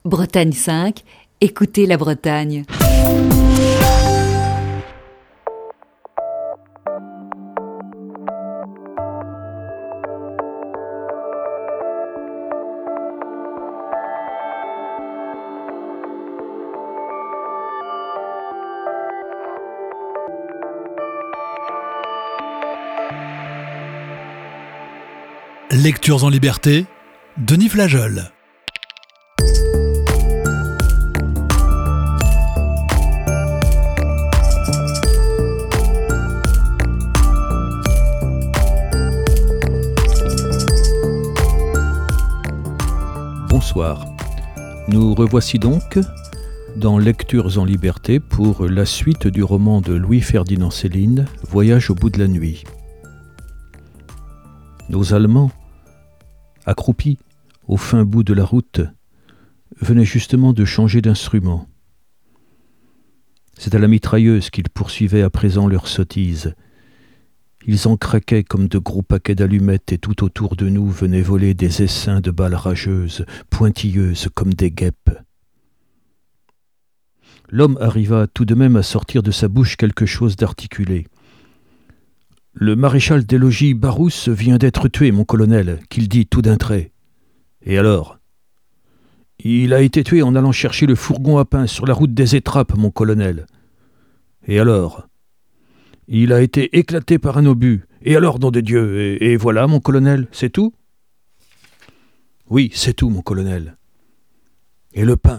Bretagne 5, écoutez la Bretagne. Lectures en liberté, Denis Flageol. Bonsoir. Nous revoici donc dans Lectures en liberté pour la suite du roman de Louis-Ferdinand Céline, Voyage au bout de la nuit. Nos Allemands, accroupis au fin bout de la route, venaient justement de changer d'instrument. C'est à la mitrailleuse qu'ils poursuivaient à présent leurs sottises. Ils en craquaient comme de gros paquets d'allumettes et tout autour de nous venaient voler des essaims de balles rageuses, pointilleuses comme des guêpes. L'homme arriva tout de même à sortir de sa bouche quelque chose d'articulé. « Le maréchal des logis Barousse vient d'être tué, mon colonel, qu'il dit tout d'un trait. »« Et alors ?»« Il a été tué en allant chercher le fourgon à pain sur la route des Étrappes, mon colonel. »« Et alors ?» « Il a été éclaté par un obus. Et alors, nom de Dieu, et voilà, mon colonel, c'est tout ?»« Oui, c'est tout, mon colonel. »« Et le pain ?»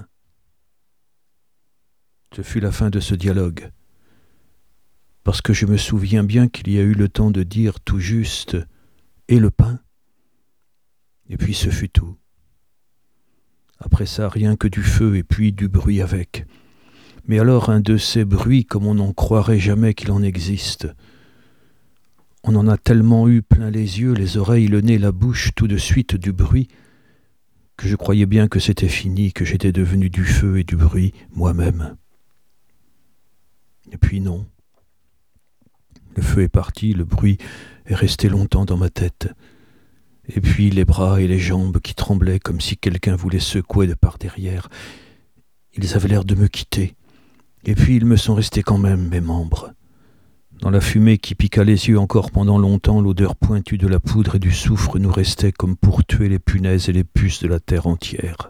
Ce fut la fin de ce dialogue. Parce que je me souviens bien qu'il y a eu le temps de dire tout juste « Et le pain ?» Et puis ce fut tout. Après ça, rien que du feu et puis du bruit avec. Mais alors un de ces bruits comme on n'en croirait jamais qu'il en existe. On en a tellement eu plein les yeux, les oreilles, le nez, la bouche, tout de suite du bruit, que je croyais bien que c'était fini, que j'étais devenu du feu et du bruit moi-même. Et puis non. Le feu est parti, le bruit est resté longtemps dans ma tête. Et puis les bras et les jambes qui tremblaient comme si quelqu'un voulait secouer de par derrière. Ils avaient l'air de me quitter. Et puis ils me sont restés quand même, mes membres. Dans la fumée qui piqua les yeux encore pendant longtemps, l'odeur pointue de la poudre et du soufre nous restait comme pour tuer les punaises et les puces de la terre entière.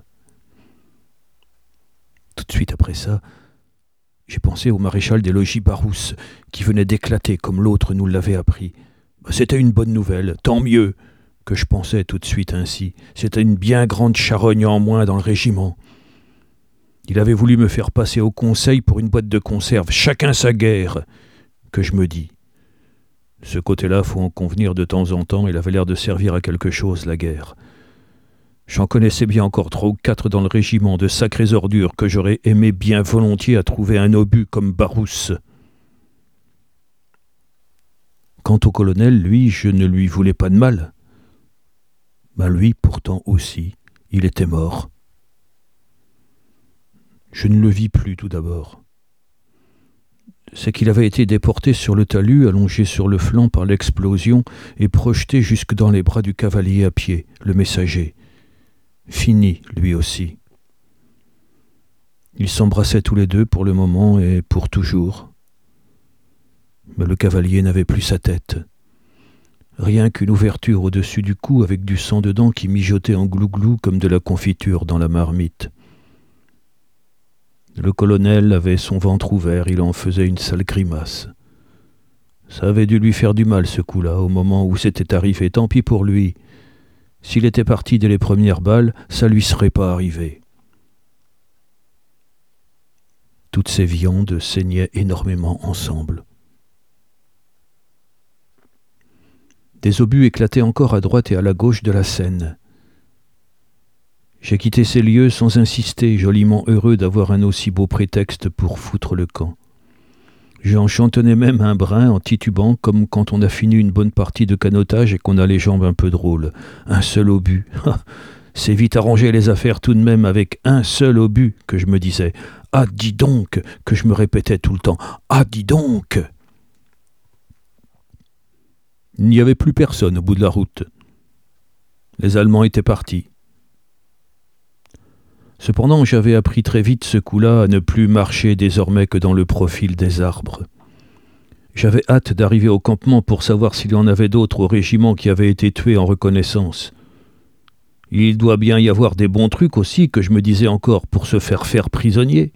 Tout de suite après ça, j'ai pensé au maréchal des logis Barousse, qui venait d'éclater comme l'autre nous l'avait appris. C'était une bonne nouvelle, tant mieux, que je pensais tout de suite ainsi. C'était une bien grande charogne en moins dans le régiment. Il avait voulu me faire passer au conseil pour une boîte de conserve, chacun sa guerre, que je me dis. De ce côté-là, faut en convenir de temps en temps, il avait l'air de servir à quelque chose, la guerre. J'en connaissais bien encore 3 ou 4 dans le régiment, de sacrées ordures que j'aurais aimé bien volontiers à trouver un obus comme Barousse. Quant au colonel, lui, je ne lui voulais pas de mal. Lui, pourtant aussi, il était mort. Je ne le vis plus tout d'abord. C'est qu'il avait été déporté sur le talus, allongé sur le flanc par l'explosion et projeté jusque dans les bras du cavalier à pied, le messager. Fini, lui aussi. Ils s'embrassaient tous les deux pour le moment et pour toujours. Mais le cavalier n'avait plus sa tête. Rien qu'une ouverture au-dessus du cou avec du sang dedans qui mijotait en glouglou comme de la confiture dans la marmite. Le colonel avait son ventre ouvert, il en faisait une sale grimace. Ça avait dû lui faire du mal ce coup-là, au moment où c'était arrivé, tant pis pour lui. S'il était parti dès les premières balles, ça lui serait pas arrivé. Toutes ces viandes saignaient énormément ensemble. Des obus éclataient encore à droite et à la gauche de la Seine. J'ai quitté ces lieux sans insister, joliment heureux d'avoir un aussi beau prétexte pour foutre le camp. J'en chantonnais même un brin en titubant, comme quand on a fini une bonne partie de canotage et qu'on a les jambes un peu drôles. Un seul obus. C'est vite arranger les affaires tout de même avec un seul obus, que je me disais. Ah, dis donc, que je me répétais tout le temps. Ah, dis donc. Il n'y avait plus personne au bout de la route. Les Allemands étaient partis. Cependant, j'avais appris très vite ce coup-là à ne plus marcher désormais que dans le profil des arbres. J'avais hâte d'arriver au campement pour savoir s'il y en avait d'autres au régiment qui avaient été tués en reconnaissance. Il doit bien y avoir des bons trucs aussi, que je me disais encore, pour se faire prisonnier.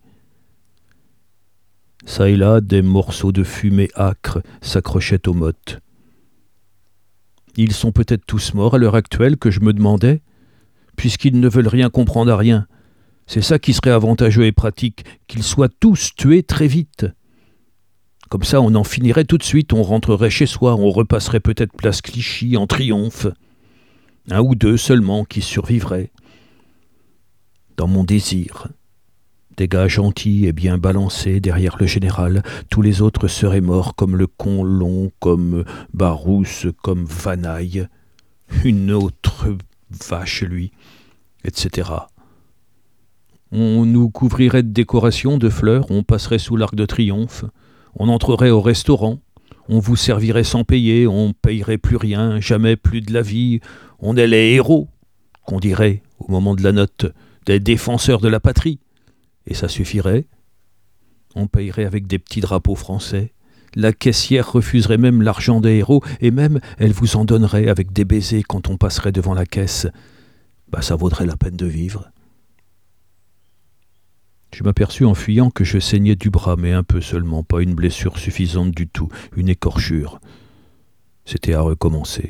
Ça et là, des morceaux de fumée âcre s'accrochaient aux mottes. Ils sont peut-être tous morts à l'heure actuelle, que je me demandais, puisqu'ils ne veulent rien comprendre à rien. C'est ça qui serait avantageux et pratique, qu'ils soient tous tués très vite. Comme ça, on en finirait tout de suite, on rentrerait chez soi, on repasserait peut-être place Clichy en triomphe. Un ou deux seulement qui survivraient. Dans mon désir, des gars gentils et bien balancés derrière le général, tous les autres seraient morts comme le Conlon, comme Barousse, comme Vanaille, une autre vache, lui, etc. On nous couvrirait de décorations, de fleurs, on passerait sous l'Arc de Triomphe, on entrerait au restaurant, on vous servirait sans payer, on payerait plus rien, jamais plus de la vie, on est les héros, qu'on dirait, au moment de la note, des défenseurs de la patrie. Et ça suffirait. On payerait avec des petits drapeaux français. La caissière refuserait même l'argent des héros, et même elle vous en donnerait avec des baisers quand on passerait devant la caisse. Ça vaudrait la peine de vivre. Je m'aperçus en fuyant que je saignais du bras, mais un peu seulement, pas une blessure suffisante du tout, une écorchure. C'était à recommencer.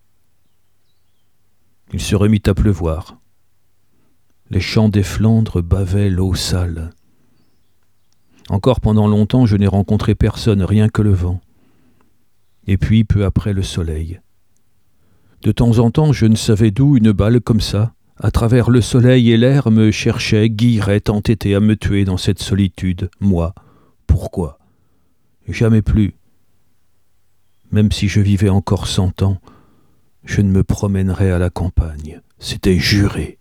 Il se remit à pleuvoir. Les champs des Flandres bavaient l'eau sale. Encore pendant longtemps, je n'ai rencontré personne, rien que le vent. Et puis, peu après, le soleil. De temps en temps, je ne savais d'où une balle comme ça, à travers le soleil et l'air, me cherchait, guillerait, entêté à me tuer dans cette solitude. Moi, pourquoi ? Jamais plus. Même si je vivais encore 100 ans, je ne me promènerais à la campagne. C'était juré.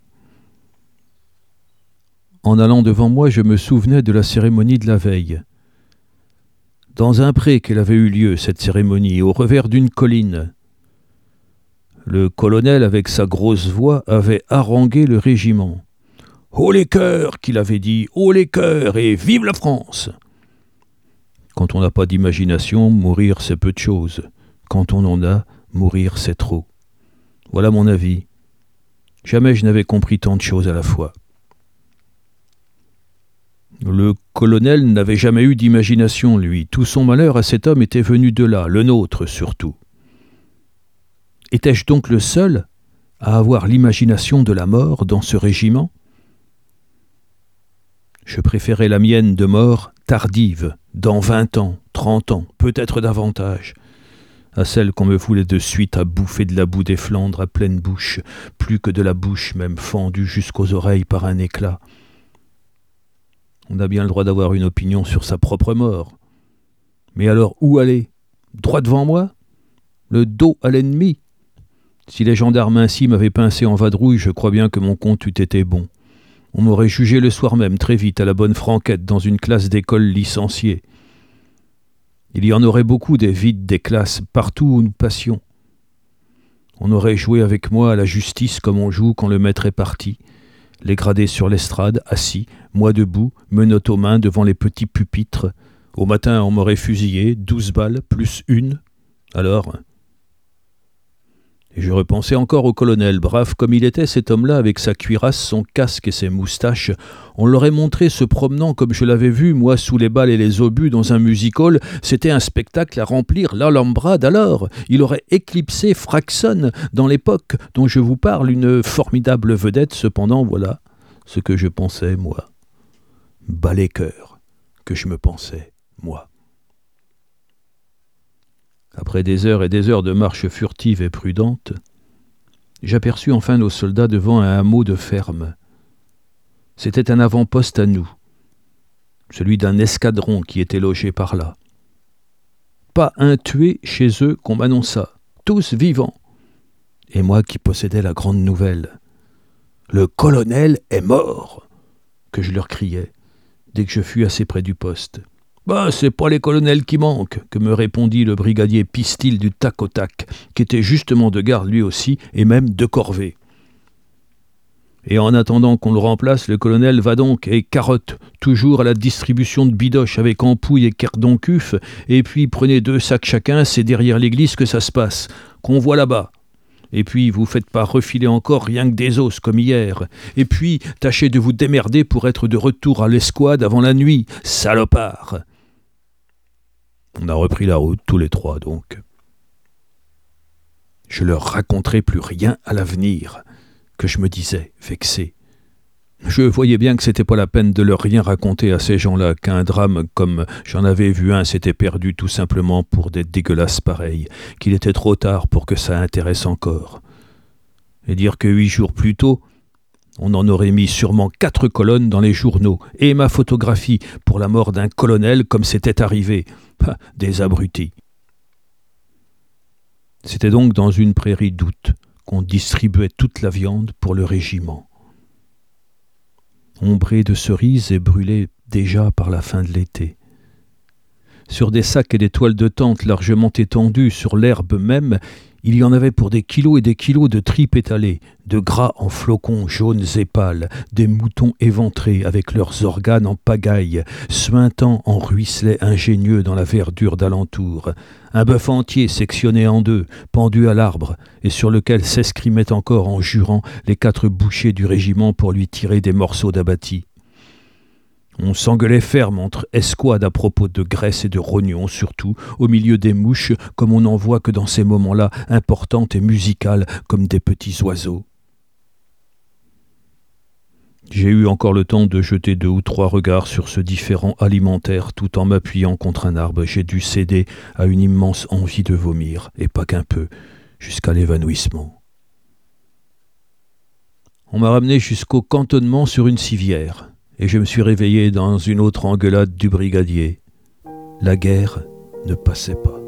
En allant devant moi, je me souvenais de la cérémonie de la veille. Dans un pré qu'elle avait eu lieu, cette cérémonie, au revers d'une colline. Le colonel, avec sa grosse voix, avait harangué le régiment. « Haut les cœurs !» qu'il avait dit, « haut les cœurs et vive la France !» Quand on n'a pas d'imagination, mourir c'est peu de choses. Quand on en a, mourir c'est trop. Voilà mon avis. Jamais je n'avais compris tant de choses à la fois. Le colonel n'avait jamais eu d'imagination, lui. Tout son malheur à cet homme était venu de là, le nôtre surtout. Étais-je donc le seul à avoir l'imagination de la mort dans ce régiment ? Je préférais la mienne de mort tardive, dans 20 ans, 30 ans, peut-être davantage, à celle qu'on me voulait de suite à bouffer de la boue des Flandres à pleine bouche, plus que de la bouche même fendue jusqu'aux oreilles par un éclat. On a bien le droit d'avoir une opinion sur sa propre mort. Mais alors, où aller ? Droit devant moi ? Le dos à l'ennemi ? Si les gendarmes ainsi m'avaient pincé en vadrouille, je crois bien que mon compte eût été bon. On m'aurait jugé le soir même, très vite, à la bonne franquette, dans une classe d'école licenciée. Il y en aurait beaucoup des vides des classes, partout où nous passions. On aurait joué avec moi à la justice comme on joue quand le maître est parti. Les gradés sur l'estrade, assis, moi debout, menottes aux mains devant les petits pupitres. Au matin, on m'aurait fusillé, 12 balles, plus une. Alors... Et je repensais encore au colonel, brave comme il était, cet homme-là, avec sa cuirasse, son casque et ses moustaches. On l'aurait montré se promenant comme je l'avais vu, moi, sous les balles et les obus, dans un music-hall. C'était un spectacle à remplir l'Alambrade alors. Il aurait éclipsé Fraxon dans l'époque dont je vous parle, une formidable vedette. Cependant, voilà ce que je pensais, moi. Bas les cœurs que je me pensais, moi. Après des heures et des heures de marche furtive et prudente, j'aperçus enfin nos soldats devant un hameau de ferme. C'était un avant-poste à nous, celui d'un escadron qui était logé par là. Pas un tué chez eux qu'on m'annonça, tous vivants. Et moi qui possédais la grande nouvelle. « Le colonel est mort !» que je leur criais, dès que je fus assez près du poste. « C'est pas les colonels qui manquent !» que me répondit le brigadier Pistil du tac au tac, qui était justement de garde lui aussi, et même de corvée. Et en attendant qu'on le remplace, le colonel va donc et carotte, toujours à la distribution de bidoches avec ampouille et cardoncuf, et puis prenez 2 sacs chacun, c'est derrière l'église que ça se passe, qu'on voit là-bas. Et puis, vous faites pas refiler encore rien que des os comme hier. Et puis, tâchez de vous démerder pour être de retour à l'escouade avant la nuit, salopard. On a repris la route, tous les 3 donc. Je leur raconterai plus rien à l'avenir, que je me disais, vexé. Je voyais bien que c'était pas la peine de leur rien raconter à ces gens-là, qu'un drame comme j'en avais vu un s'était perdu tout simplement pour des dégueulasses pareilles, qu'il était trop tard pour que ça intéresse encore. Et dire que 8 jours plus tôt, on en aurait mis sûrement 4 colonnes dans les journaux, et ma photographie pour la mort d'un colonel comme c'était arrivé. Des abrutis. C'était donc dans une prairie d'août qu'on distribuait toute la viande pour le régiment. Ombré de cerises et brûlé déjà par la fin de l'été. Sur des sacs et des toiles de tente largement étendues sur l'herbe même, il y en avait pour des kilos et des kilos de tripes étalées, de gras en flocons jaunes et pâles, des moutons éventrés avec leurs organes en pagaille, suintant en ruisselets ingénieux dans la verdure d'alentour, un bœuf entier sectionné en 2, pendu à l'arbre, et sur lequel s'escrimaient encore en jurant les 4 bouchers du régiment pour lui tirer des morceaux d'abattis. On s'engueulait ferme entre escouades à propos de graisse et de rognons, surtout, au milieu des mouches, comme on n'en voit que dans ces moments-là, importantes et musicales comme des petits oiseaux. J'ai eu encore le temps de jeter 2 ou 3 regards sur ce différend alimentaire, tout en m'appuyant contre un arbre. J'ai dû céder à une immense envie de vomir, et pas qu'un peu, jusqu'à l'évanouissement. On m'a ramené jusqu'au cantonnement sur une civière. Et je me suis réveillé dans une autre engueulade du brigadier. La guerre ne passait pas.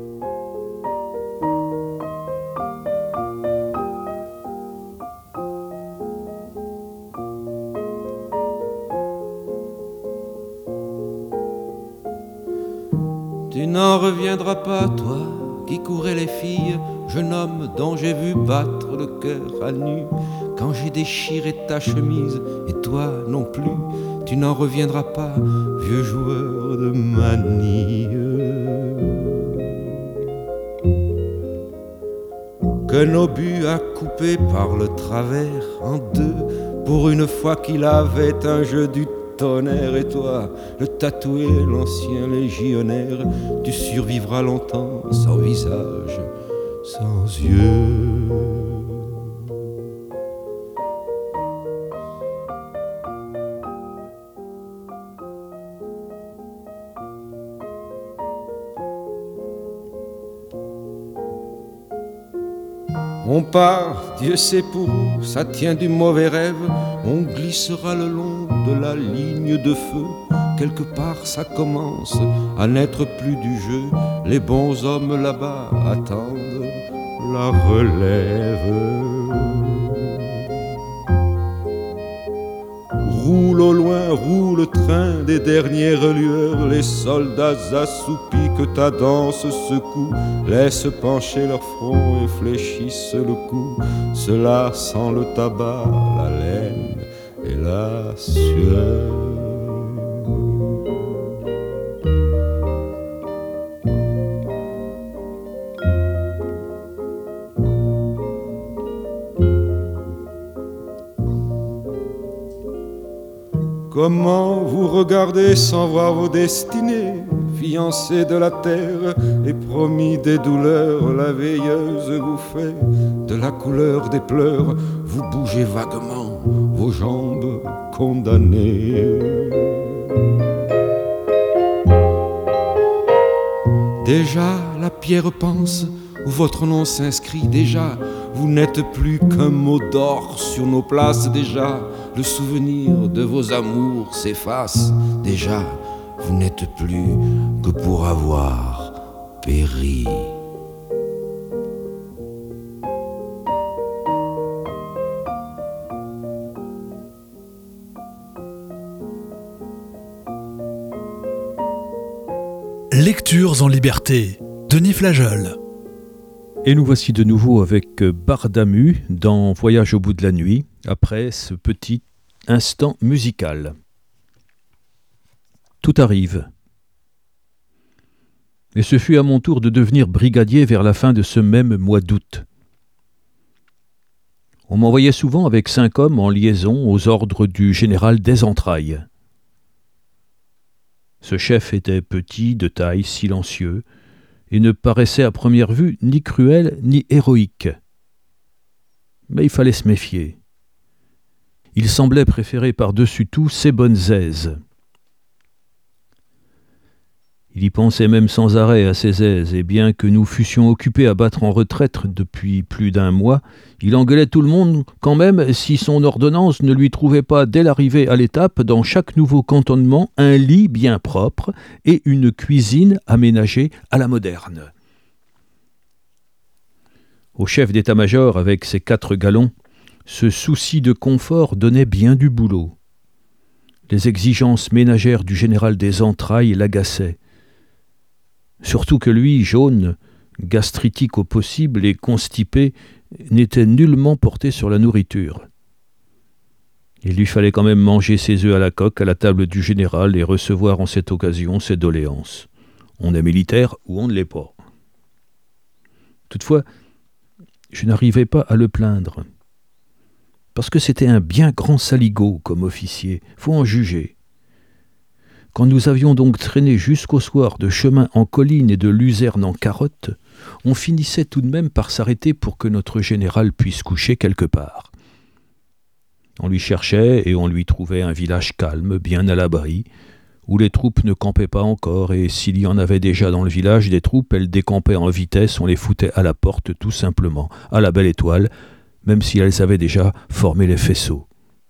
Tu n'en reviendras pas, toi, qui courais les filles, jeune homme dont j'ai vu battre le cœur à nu, quand j'ai déchiré ta chemise, et toi non plus, tu n'en reviendras pas, vieux joueur de manille. Qu'un obus a coupé par le travers en 2, pour une fois qu'il avait un jeu du tonnerre, et toi, le tatoué, l'ancien légionnaire, tu survivras longtemps sans visage, sans yeux. On part, Dieu sait pour où, ça tient du mauvais rêve. On glissera le long de la ligne de feu. Quelque part ça commence à n'être plus du jeu. Les bons hommes là-bas attendent la relève. Roule au loin, roule le train des dernières lueurs. Les soldats assoupis que ta danse secoue laissent pencher leur front et fléchissent le cou. Cela sent le tabac, la laine et la sueur. Comment vous regardez sans voir vos destinées, fiancés de la terre et promis des douleurs, la veilleuse vous fait de la couleur des pleurs, vous bougez vaguement, vos jambes condamnées. Déjà la pierre pense, où votre nom s'inscrit, déjà vous n'êtes plus qu'un mot d'or sur nos places, déjà le souvenir de vos amours s'efface, déjà vous n'êtes plus que pour avoir péri. Lectures en liberté, Denis Flageol. Et nous voici de nouveau avec Bardamu dans Voyage au bout de la nuit, après ce petit instant musical. Tout arrive. Et ce fut à mon tour de devenir brigadier vers la fin de ce même mois d'août. On m'envoyait souvent avec 5 hommes en liaison aux ordres du général des Entrailles. Ce chef était petit, de taille, silencieux, et ne paraissait à première vue ni cruel ni héroïque. Mais il fallait se méfier. Il semblait préférer par-dessus tout ses bonnes aises. Il y pensait même sans arrêt à ses aises, et bien que nous fussions occupés à battre en retraite depuis plus d'1 mois, il engueulait tout le monde quand même si son ordonnance ne lui trouvait pas dès l'arrivée à l'étape, dans chaque nouveau cantonnement, un lit bien propre et une cuisine aménagée à la moderne. Au chef d'état-major, avec ses 4 galons, ce souci de confort donnait bien du boulot. Les exigences ménagères du général des Entrailles l'agaçaient. Surtout que lui, jaune, gastritique au possible et constipé, n'était nullement porté sur la nourriture. Il lui fallait quand même manger ses œufs à la coque à la table du général et recevoir en cette occasion ses doléances. On est militaire ou on ne l'est pas. Toutefois, je n'arrivais pas à le plaindre. Parce que c'était un bien grand saligaud comme officier, faut en juger. Quand nous avions donc traîné jusqu'au soir de chemin en colline et de luzerne en carotte, on finissait tout de même par s'arrêter pour que notre général puisse coucher quelque part. On lui cherchait et on lui trouvait un village calme, bien à l'abri, où les troupes ne campaient pas encore, et s'il y en avait déjà dans le village des troupes, elles décampaient en vitesse, on les foutait à la porte tout simplement, à la belle étoile, même si elles avaient déjà formé les faisceaux.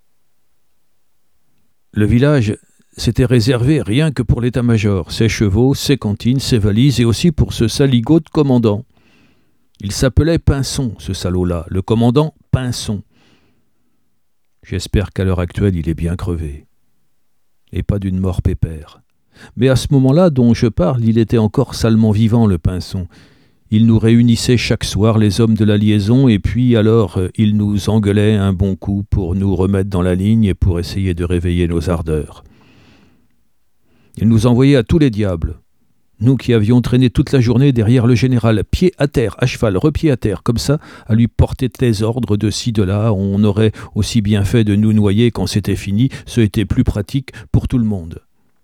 Le village s'était réservé rien que pour l'état-major, ses chevaux, ses cantines, ses valises, et aussi pour ce saligaud de commandant. Il s'appelait Pinson, ce salaud-là, le commandant Pinson. J'espère qu'à l'heure actuelle, il est bien crevé. Et pas d'une mort pépère. Mais à ce moment-là dont je parle, il était encore salement vivant, le Pinson. Il nous réunissait chaque soir, les hommes de la liaison, et puis alors il nous engueulait un bon coup pour nous remettre dans la ligne et pour essayer de réveiller nos ardeurs. Il nous envoyait à tous les diables. Nous qui avions traîné toute la journée derrière le général, pied à terre, à cheval, repied à terre, comme ça, à lui porter des ordres de ci, de là, on aurait aussi bien fait de nous noyer quand c'était fini, ce était plus pratique pour tout le monde.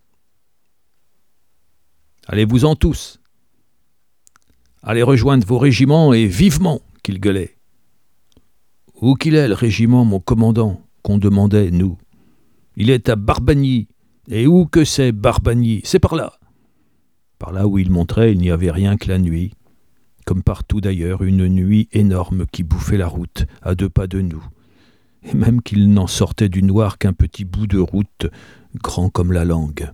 Allez-vous-en tous. Allez rejoindre vos régiments et vivement, qu'il gueulait. Où qu'il est, le régiment, mon commandant, qu'on demandait, nous. Il est à Barbagny. Et où que c'est Barbagny? C'est par là. Par là où il montrait, il n'y avait rien que la nuit. Comme partout d'ailleurs, une nuit énorme qui bouffait la route, à 2 pas de nous. Et même qu'il n'en sortait du noir qu'un petit bout de route, grand comme la langue.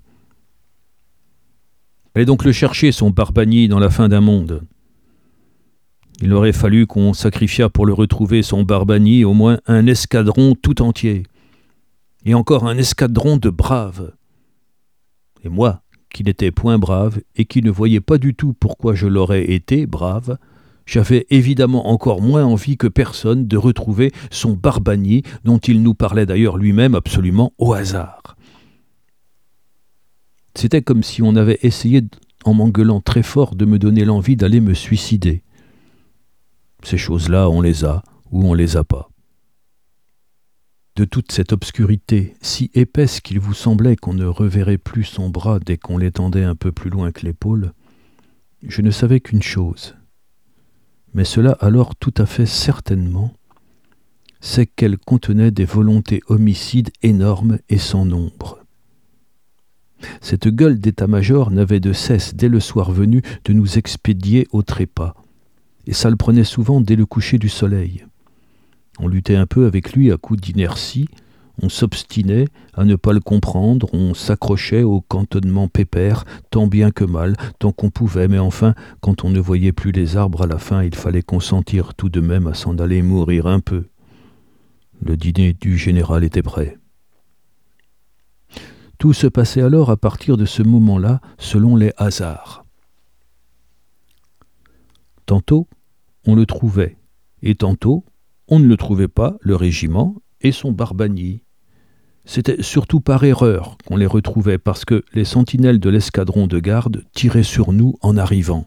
Allez donc le chercher, son Barbagny, dans la fin d'un monde. Il aurait fallu qu'on sacrifiât pour le retrouver, son Barbagny, au moins un escadron tout entier. Et encore un escadron de braves. Et moi, qui n'étais point brave et qui ne voyais pas du tout pourquoi je l'aurais été brave, j'avais évidemment encore moins envie que personne de retrouver son Barbagny, dont il nous parlait d'ailleurs lui-même absolument au hasard. C'était comme si on avait essayé, en m'engueulant très fort, de me donner l'envie d'aller me suicider. Ces choses-là, on les a ou on les a pas. De toute cette obscurité, si épaisse qu'il vous semblait qu'on ne reverrait plus son bras dès qu'on l'étendait un peu plus loin que l'épaule, je ne savais qu'une chose, mais cela alors tout à fait certainement, c'est qu'elle contenait des volontés homicides énormes et sans nombre. Cette gueule d'état-major n'avait de cesse, dès le soir venu, de nous expédier au trépas, et ça le prenait souvent dès le coucher du soleil. On luttait un peu avec lui à coups d'inertie, on s'obstinait à ne pas le comprendre, on s'accrochait au cantonnement pépère, tant bien que mal, tant qu'on pouvait, mais enfin, quand on ne voyait plus les arbres à la fin, il fallait consentir tout de même à s'en aller mourir un peu. Le dîner du général était prêt. Tout se passait alors à partir de ce moment-là, selon les hasards. Tantôt, on le trouvait, et tantôt, on ne le trouvait pas, le régiment et son Barbagny. C'était surtout par erreur qu'on les retrouvait, parce que les sentinelles de l'escadron de garde tiraient sur nous en arrivant.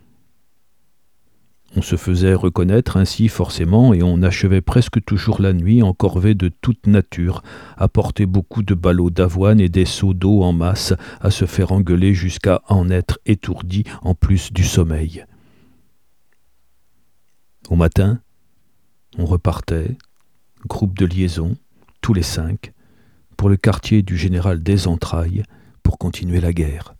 On se faisait reconnaître ainsi forcément, et on achevait presque toujours la nuit en corvée de toute nature, à porter beaucoup de ballots d'avoine et des seaux d'eau en masse, à se faire engueuler jusqu'à en être étourdi en plus du sommeil. Au matin, on repartait, groupe de liaison, tous les 5, pour le quartier du général des Entrailles, pour continuer la guerre.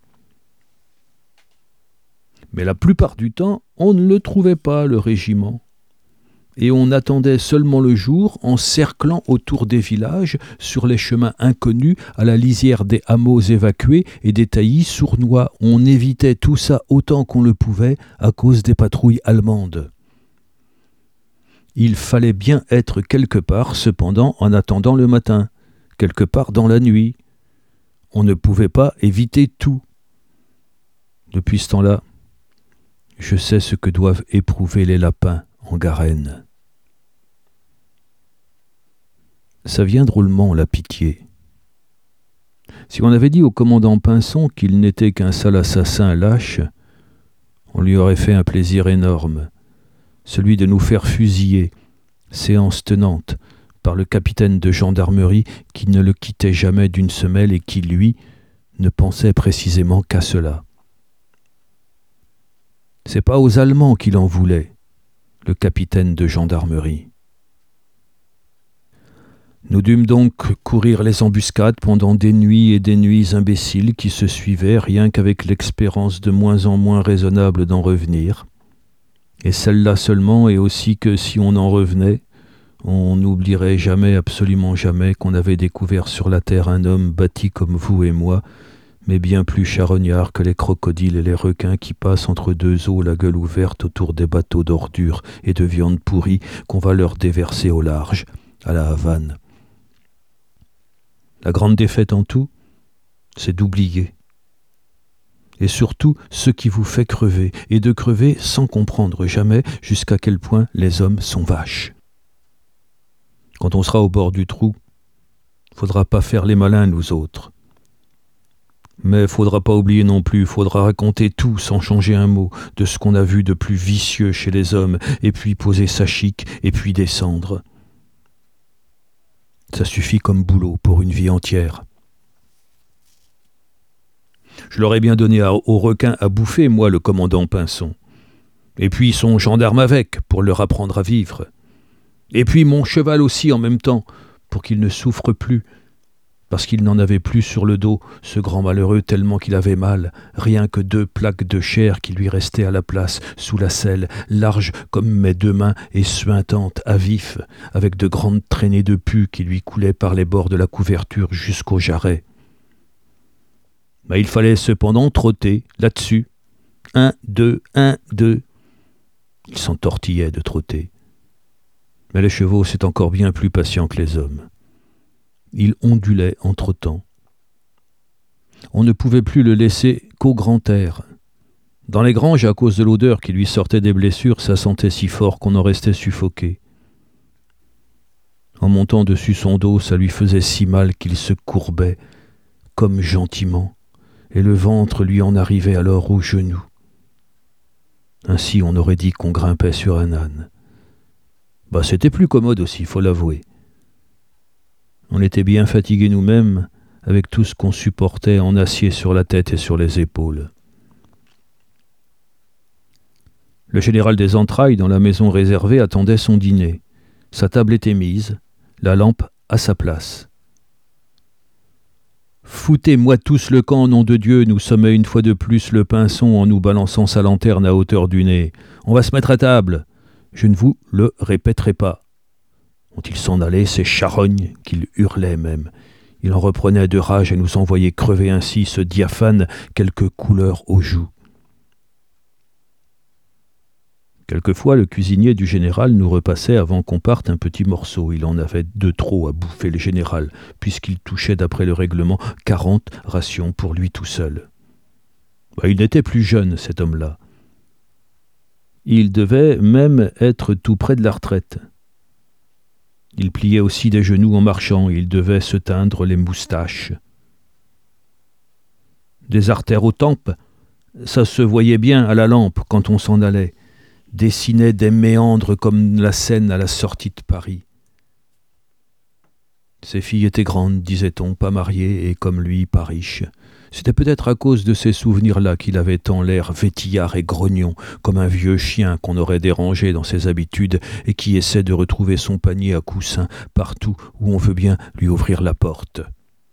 Mais la plupart du temps, on ne le trouvait pas, le régiment. Et on attendait seulement le jour en cerclant autour des villages, sur les chemins inconnus, à la lisière des hameaux évacués et des taillis sournois. On évitait tout ça autant qu'on le pouvait à cause des patrouilles allemandes. Il fallait bien être quelque part, cependant, en attendant le matin, quelque part dans la nuit. On ne pouvait pas éviter tout. Depuis ce temps-là, je sais ce que doivent éprouver les lapins en Garenne. Ça vient drôlement, la pitié. Si on avait dit au commandant Pinson qu'il n'était qu'un sale assassin lâche, on lui aurait fait un plaisir énorme, celui de nous faire fusiller, séance tenante, par le capitaine de gendarmerie qui ne le quittait jamais d'une semelle et qui, lui, ne pensait précisément qu'à cela. C'est pas aux Allemands qu'il en voulait, le capitaine de gendarmerie. Nous dûmes donc courir les embuscades pendant des nuits et des nuits imbéciles qui se suivaient rien qu'avec l'espérance de moins en moins raisonnable d'en revenir. Et celle-là seulement, et aussi que si on en revenait, on n'oublierait jamais, absolument jamais, qu'on avait découvert sur la terre un homme bâti comme vous et moi, mais bien plus charognard que les crocodiles et les requins qui passent entre deux eaux la gueule ouverte autour des bateaux d'ordures et de viande pourrie qu'on va leur déverser au large, à la Havane. La grande défaite en tout, c'est d'oublier. Et surtout ce qui vous fait crever, et de crever sans comprendre jamais jusqu'à quel point les hommes sont vaches. Quand on sera au bord du trou, faudra pas faire les malins nous autres. Mais faudra pas oublier non plus, faudra raconter tout sans changer un mot de ce qu'on a vu de plus vicieux chez les hommes, et puis poser sa chic, et puis descendre. Ça suffit comme boulot pour une vie entière. Je leur ai bien donné aux requins à bouffer, moi, le commandant Pinson. Et puis son gendarme avec, pour leur apprendre à vivre. Et puis mon cheval aussi en même temps, pour qu'il ne souffre plus, parce qu'il n'en avait plus sur le dos, ce grand malheureux, tellement qu'il avait mal, rien que 2 plaques de chair qui lui restaient à la place, sous la selle, larges comme mes 2 mains et suintantes à vif, avec de grandes traînées de pus qui lui coulaient par les bords de la couverture jusqu'au jarret. Mais il fallait cependant trotter là-dessus. 1, 2, 1, 2. Il s'entortillait de trotter. Mais les chevaux, c'est encore bien plus patient que les hommes. Il ondulait en trottant. On ne pouvait plus le laisser qu'au grand air. Dans les granges, à cause de l'odeur qui lui sortait des blessures, ça sentait si fort qu'on en restait suffoqué. En montant dessus son dos, ça lui faisait si mal qu'il se courbait, comme gentiment, et le ventre lui en arrivait alors aux genoux. Ainsi, on aurait dit qu'on grimpait sur un âne. C'était plus commode aussi, faut l'avouer. On était bien fatigués nous-mêmes, avec tout ce qu'on supportait en acier sur la tête et sur les épaules. Le général des Entrailles, dans la maison réservée, attendait son dîner. Sa table était mise, la lampe à sa place. « Foutez-moi tous le camp, nom de Dieu !» nous sommait une fois de plus le Pinson en nous balançant sa lanterne à hauteur du nez. « On va se mettre à table. Je ne vous le répéterai pas. » Quand il s'en allait, ces charognes qu'il hurlait même. Il en reprenait de rage et nous envoyait crever ainsi ce diaphane quelques couleurs aux joues. Quelquefois, le cuisinier du général nous repassait avant qu'on parte un petit morceau. Il en avait de trop à bouffer le général, puisqu'il touchait d'après le règlement 40 rations pour lui tout seul. Il n'était plus jeune, cet homme-là. Il devait même être tout près de la retraite. Il pliait aussi des genoux en marchant, il devait se teindre les moustaches. Des artères aux tempes, ça se voyait bien à la lampe quand on s'en allait, dessinait des méandres comme la Seine à la sortie de Paris. Ses filles étaient grandes, disait-on, pas mariées et comme lui, pas riches. C'était peut-être à cause de ces souvenirs-là qu'il avait tant l'air vétillard et grognon, comme un vieux chien qu'on aurait dérangé dans ses habitudes et qui essaie de retrouver son panier à coussins partout où on veut bien lui ouvrir la porte.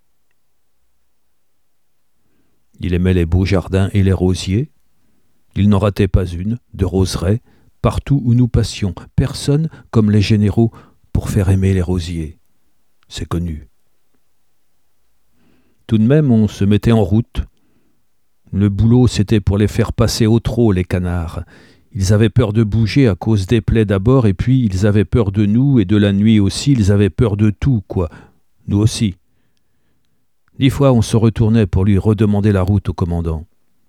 Il aimait les beaux jardins et les rosiers. Il n'en ratait pas une, de roseraie, partout où nous passions, personne comme les généraux pour faire aimer les rosiers. C'est connu. Tout de même, on se mettait en route. Le boulot, c'était pour les faire passer au trot, les canards. Ils avaient peur de bouger à cause des plaies d'abord, et puis ils avaient peur de nous, et de la nuit aussi, ils avaient peur de tout, quoi. Nous aussi. 10 fois, on se retournait pour lui redemander la route au commandant.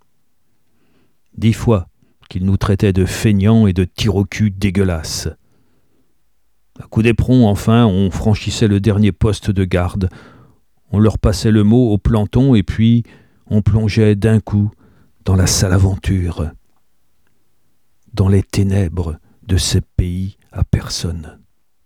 10 fois qu'il nous traitait de feignants et de tir-au-cul dégueulasses. À coup d'éperon, enfin, on franchissait le dernier poste de garde. On leur passait le mot au planton et puis on plongeait d'un coup dans la sale aventure, dans les ténèbres de ces pays à personne.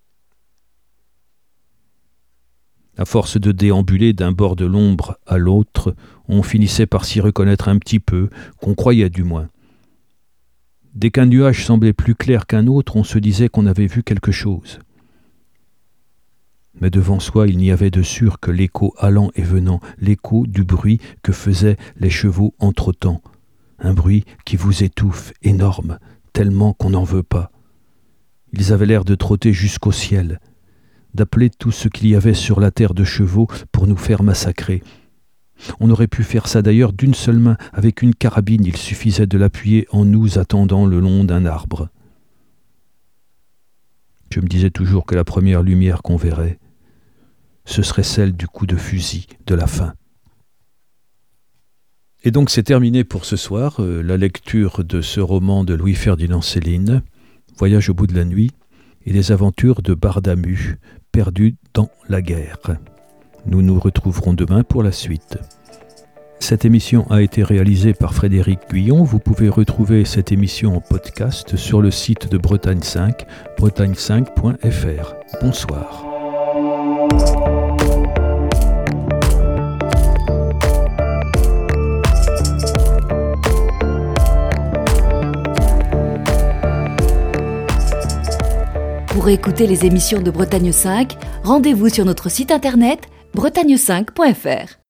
À force de déambuler d'un bord de l'ombre à l'autre, on finissait par s'y reconnaître un petit peu, qu'on croyait du moins. Dès qu'un nuage semblait plus clair qu'un autre, on se disait qu'on avait vu quelque chose. Mais devant soi, il n'y avait de sûr que l'écho allant et venant, l'écho du bruit que faisaient les chevaux entre-temps. Un bruit qui vous étouffe, énorme, tellement qu'on n'en veut pas. Ils avaient l'air de trotter jusqu'au ciel, d'appeler tout ce qu'il y avait sur la terre de chevaux pour nous faire massacrer. On aurait pu faire ça d'ailleurs d'une seule main, avec une carabine, il suffisait de l'appuyer en nous attendant le long d'un arbre. Je me disais toujours que la première lumière qu'on verrait, ce serait celle du coup de fusil de la fin. Et donc c'est terminé pour ce soir, la lecture de ce roman de Louis-Ferdinand Céline, Voyage au bout de la nuit, et les aventures de Bardamu, perdu dans la guerre. Nous nous retrouverons demain pour la suite. Cette émission a été réalisée par Frédéric Guyon. Vous pouvez retrouver cette émission en podcast sur le site de Bretagne 5, bretagne5.fr. Bonsoir. Pour écouter les émissions de Bretagne 5, rendez-vous sur notre site internet bretagne5.fr.